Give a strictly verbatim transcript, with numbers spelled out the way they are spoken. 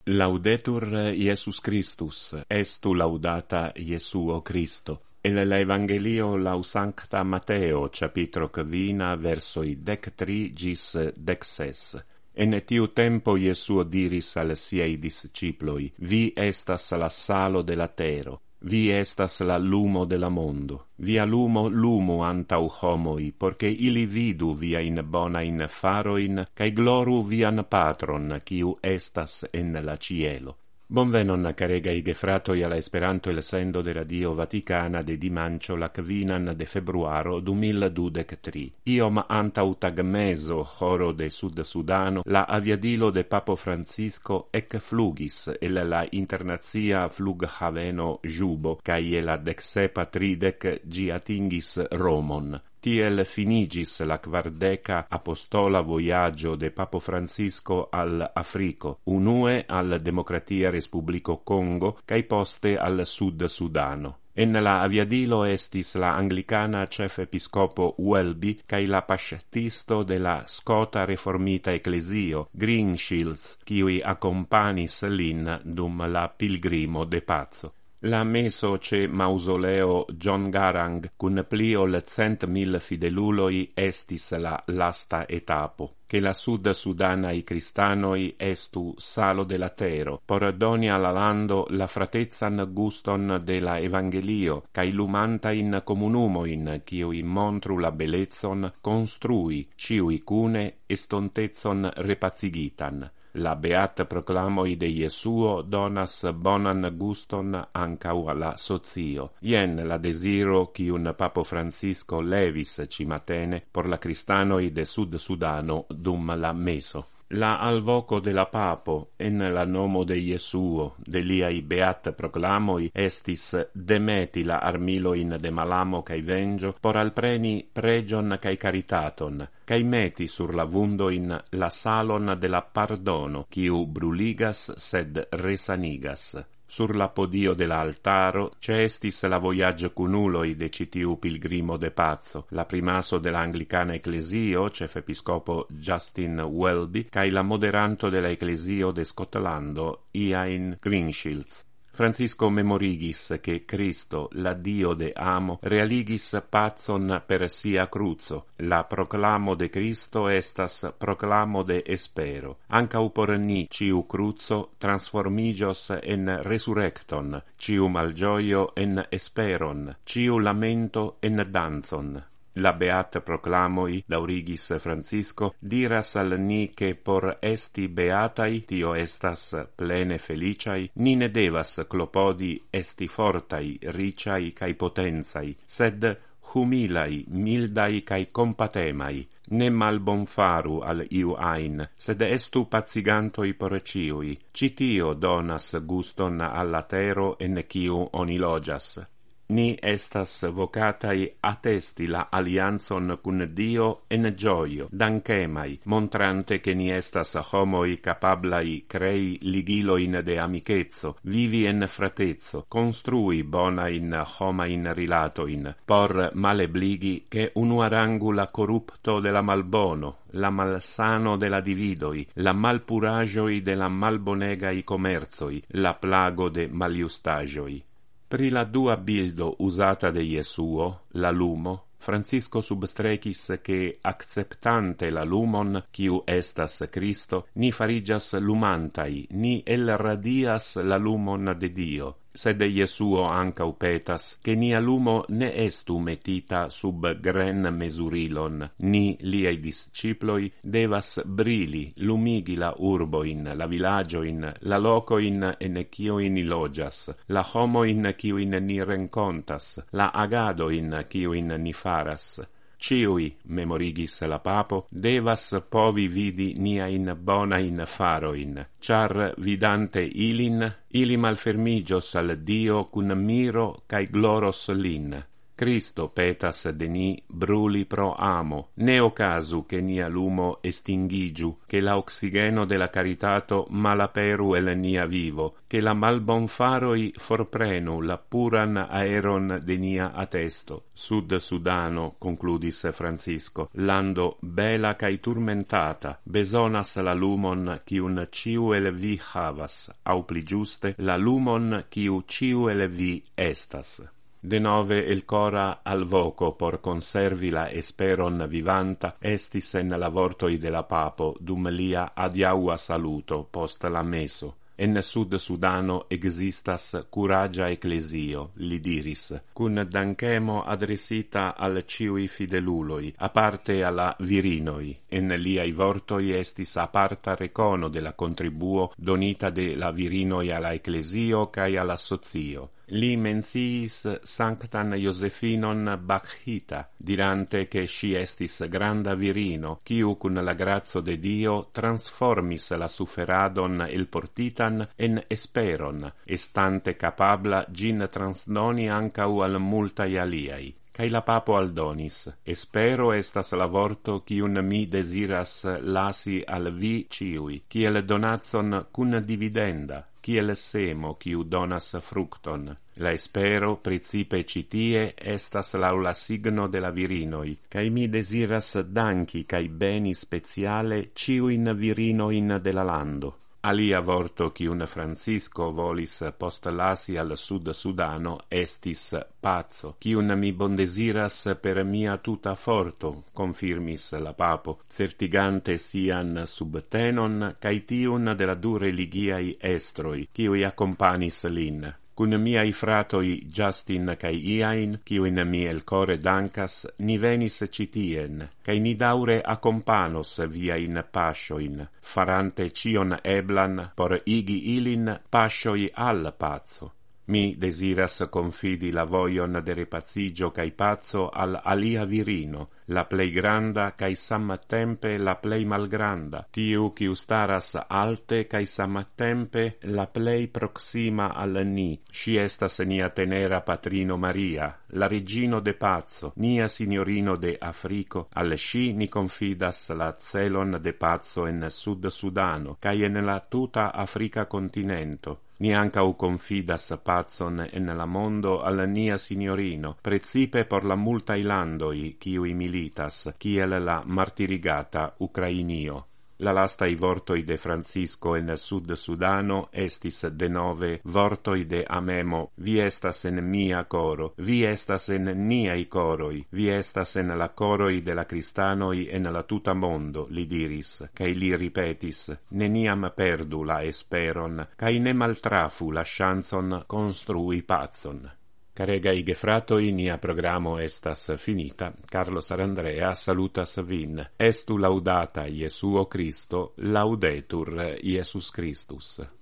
Laudetur Iesus Christus, estu laudata Iesuo Christo. El l'Evangelio lau Sancta Mateo, capitro quina, versoi dec tri gis dec ses. En tiu tempo Iesuo diris al siei disciploi, vi estas la salo de la tero, vi estas la lumo de la mondo. Via lumo lumu antau homoi, porce ili vidu via in bona in faroin, cae gloru vian patron, quiu estas en la cielo. Bonvenon, caregai gefratoi, alla Esperanto el sendo de Radio Vaticana de dimancio la quinan de februaro du mil dudec tri. Iom antau tag meso horo de Sud Sudano, la aviadilo de Papo Francisco ec flugis el la internazia flughaveno Jubo, cae la decsepa tridec gi atingis Romon. Tiel finigis la quardeca apostola voyaggio de Papo Francisco al Africo, unue al Democratia Respublico Congo, cae poste al Sud Sudano. En la aviadilo estis la anglicana chef episcopo Welby cae la pascetisto de la Scota reformita ecclesio, Greenshields, quiui accompanis lin dum la pilgrimo de pazzo. La meso ce mausoleo John Garang, cun pli ol cent mil fideluloi, estis la lasta etapo, che la Sud Sudanai cristanoi estu salo de la tero, por doni alla lando la fratezzan guston de la Evangelio, ca illumanta in comunumoin, quiui montru la belezzon, construi, ciui cune, estontezzon repazigitan. La beat proclamoi de Iesuo donas bonan guston ancau alla socio. Ien la desiro quiun Papo Francisco levis cimatene por la cristanoi de Sud Sudano dum la meso. La alvoco de la Papo, en la nomo de Iesuo, de liai beat proclamoi, estis demeti la armiloin de malamo cae vengio, por alpreni pregion cae caritaton, cae meti sur la vundoin la salon de la pardono, quiu bruligas sed resanigas. Sur la podio de l'altaro c'estis la voyaggio cunuloi de citiu pilgrimo de pazzo, la primaso de l'anglicana ecclesio, cef episcopo Justin Welby, cae la moderanto de la ecclesio de Scotlando, Ian Greenshields. Francisco memorigis che Cristo, la Dio de amo, realigis pazon per sia cruzo. La proclamo de Cristo estas proclamo de espero. Ancau por ni ciu cruzo transformigios en resurrecton, ciu malgioio en esperon, ciu lamento en danzon. La beat proclamoi, laurigis Francisco, diras al ni che por esti beatai, tio estas plene feliciai, ni ne devas clopodi esti fortai, riciai cae potenzai, sed humilai, mildai cae compatemai, ne malbon faru al iu ain, sed estu pazigantoi por ciui. Citio donas guston alla tero en ciu oni logias. Ni estas vocatai attesti la allianzon cun Dio en gioio, dankemai, montrante che ni estas homoi capablai crei ligiloin de amicezzo, vivi en fratezzo, construi bonain homain rilatoin, por malebligi che unuarangu la corrupto de la malbono, la malsano de la dividoi, la malpuragioi de la malbonegai commerzoi, la plago de maliustagioi. Pri la dua bildo usata de Iesuo, la lumo, Francisco substrecis che acceptante la lumon, quiu estas Cristo, ni farigias lumantai, ni elradias la lumon de Dio. Sed Iesuo ancau petas, che nia lumo ne estu metita sub gren mesurilon, ni liei disciploi devas brili, lumigi la urboin, la villagioin, la locoin en quioin logias, la homoin quioin ni rencontas, la agadoin quioin ni faras. Ciui, memorigis la Papo, devas povi vidi niain bonain faroin, char vidante ilin, ili malfermigios al Dio cun miro cae gloros lin, Cristo petas de ni bruli pro amo, ne ocasu che nia lumo estingigiu, che la oxigeno de la caritato malaperu el nia vivo, che la malbonfaroi forprenu la puran aeron de nia atesto. Sud Sudano, concludis Francisco, lando bela cae turmentata, besonas la lumon cium ciu el vi havas, au pli giuste, la lumon ciu ciu el vi estas. De nove el cora al voco por conservi la esperon vivanta estis en la vortoi de la papo dum lia adiaua saluto post la meso. En Sud Sudano existas curagia ecclesio, li diris, cun dankemo adresita al ciui fideluloi, aparte alla virinoi. En liai vortoi estis aparta recono de la contribuo donita de la virinoi alla ecclesio cae alla socio. Li mensiis Sanctan Josefinon Bacchita, dirante che si estis granda virino, quiu cun la grazio de Dio transformis la sufferadon el portitan en esperon, estante capabla gin transdoni ancau al multai aliai. Cai la papo aldonis, espero estas la vorto cium mi desiras lasi al vi ciui, ciel donatson cun dividenda, ciel semo ciu donas fructon. La espero principe citie estas laula signo de la virinoi, cae mi desiras danki cae beni speciale ciuin virinoin de la lando. Alia vorto cium Francisco volis postlasi al Sud Sudano estis pazzo, cium mi bondesiras per mia tuta forto, confirmis la papo, certigante sian subtenon cae tiun de la du religiai estroi, ciui accompanis lin. Cun miai fratoi Justin cae Iain, ciuin mi el core dankas, ni venis citien, cae ni daure accompanos via in passioin, farante cion eblan por igi ilin passioi al pazzo. Mi desiras confidi la voion de repazigio cae pazzo al alia virino, la plei granda cae samtempe la plei malgranda, tiu quiu staras alte cae samtempe la plei proxima al ni. Si estas nia tenera patrino Maria, la regino de pazzo, nia signorino de Africo, al si ni confidas la celon de pazzo en Sud Sudano, cae en la tuta Africa continento. Ni ancau confidas pazon en la mondo al nia signorino, precipe por la multai landoi ciui militas, ciel la martirigata Ucrainio. La lastai vortoi de Francisco en Sud Sudano estis de nove vortoi de amemo, vi estas en mia coro, vi estas en niai coroi, vi estas en la coroi de la cristanoi en la tuta mondo, li diris, cae li ripetis, neniam perdu la esperon, cae ne maltrafu la chanson construi pazon. Caregai gefratoi, nia programo estas finita. Carlos Arandrea salutas vin. Estu laudata Iesuo Christo, laudetur Iesus Christus.